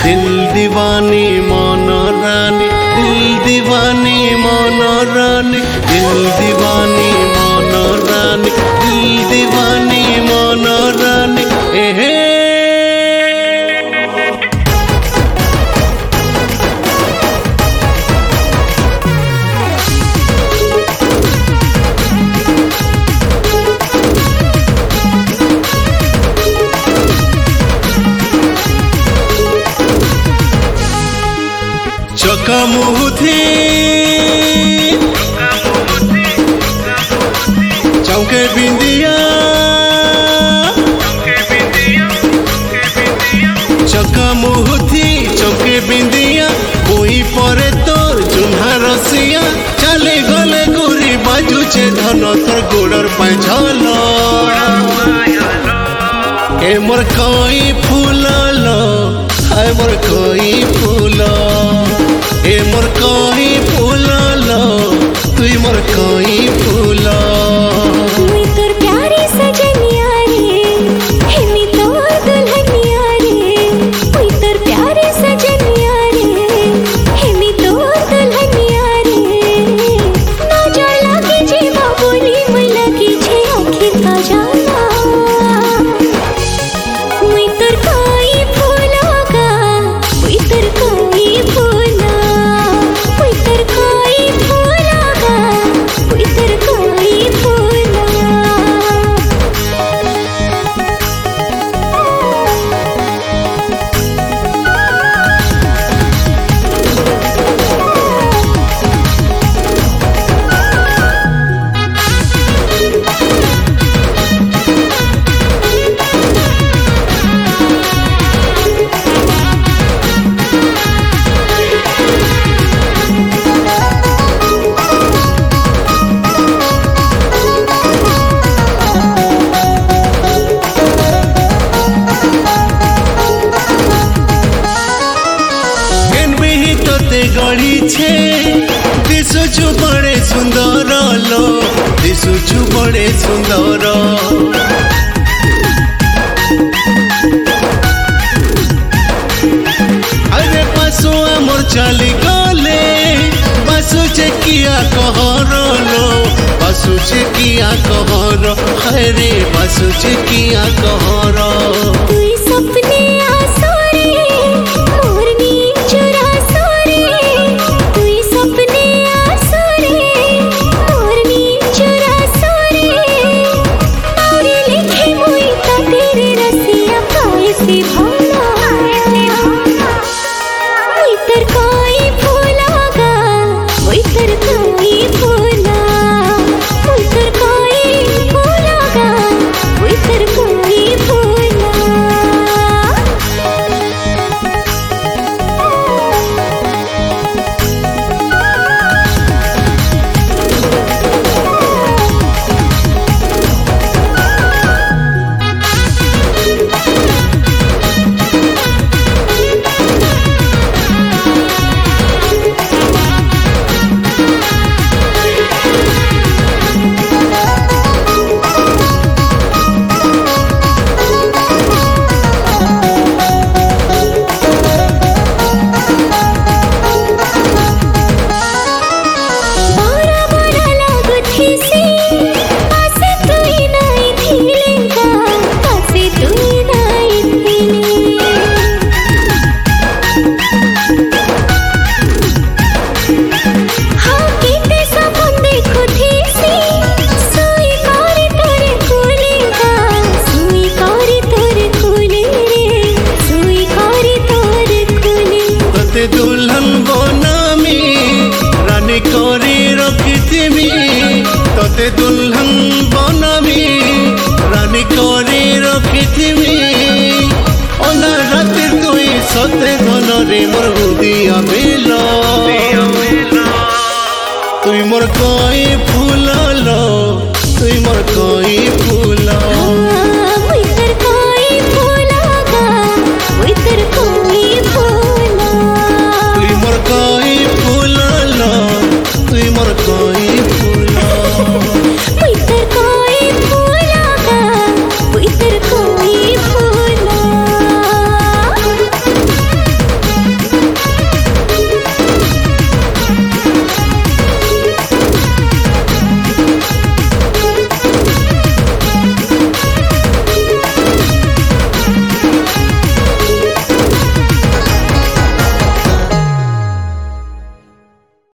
दिल दीवानी मन रानी, दिल दीवानी मन रानी, दिल दीवानी मन रानी, दिल दीवानी मन रानी। एहे चकामुथी चौके बिंदिया, चकामुथी चौके बिंदिया, बोई परे तोर चुन्हा रसिया, चले गले गुरी बाजुचे धन तोर गोड़र पाछल। ए मोर कई फूलल, हाय मोर कई फूल, ए मोर कई फूलल, तुई मोर कई फूल। मुई तोर प्यारी सजनिया रे, हेमी तोर दुल्हनिया रे। मुई तोर प्यारी सजनिया रे, हेमी तोर दुल्हनिया रे। नजर लागे जीवा बोली मुई लगी छे आँखी का जाला। मुई तोर कई फूलगा, मुई तोर कई फूला, मुई तोर कई फूलगा, मुई तोर कई फूला। गढ़ी छे दिशुचु बड़े सुंदर लो, दिशुचु बड़े सुंदर। अरे पासो आमर चली गले, बासुचे किया कहर लो, बासुचे किया कहर, हरे बासुचे किया कहर। तुई सपने आसोरे, मोरनी चुरा सोरे। तुई सपने आसोरे, मोरनी चुरा सोरे। तारे लिखे मुई ता तेरे रसिया पाए से भोला। मुई तर कोई फूलागा, मुई तर कोई फूला, मुई तर कोई फूलागा, मुई तर कोई फूला। दुल्हन बनामी रानी करी रखिथिमी, तते दुल्हन बनामी रानी करी रखिथिमी। ओना राति तुई सते धनरे मोर हुदिया बेल, तुई मोर कई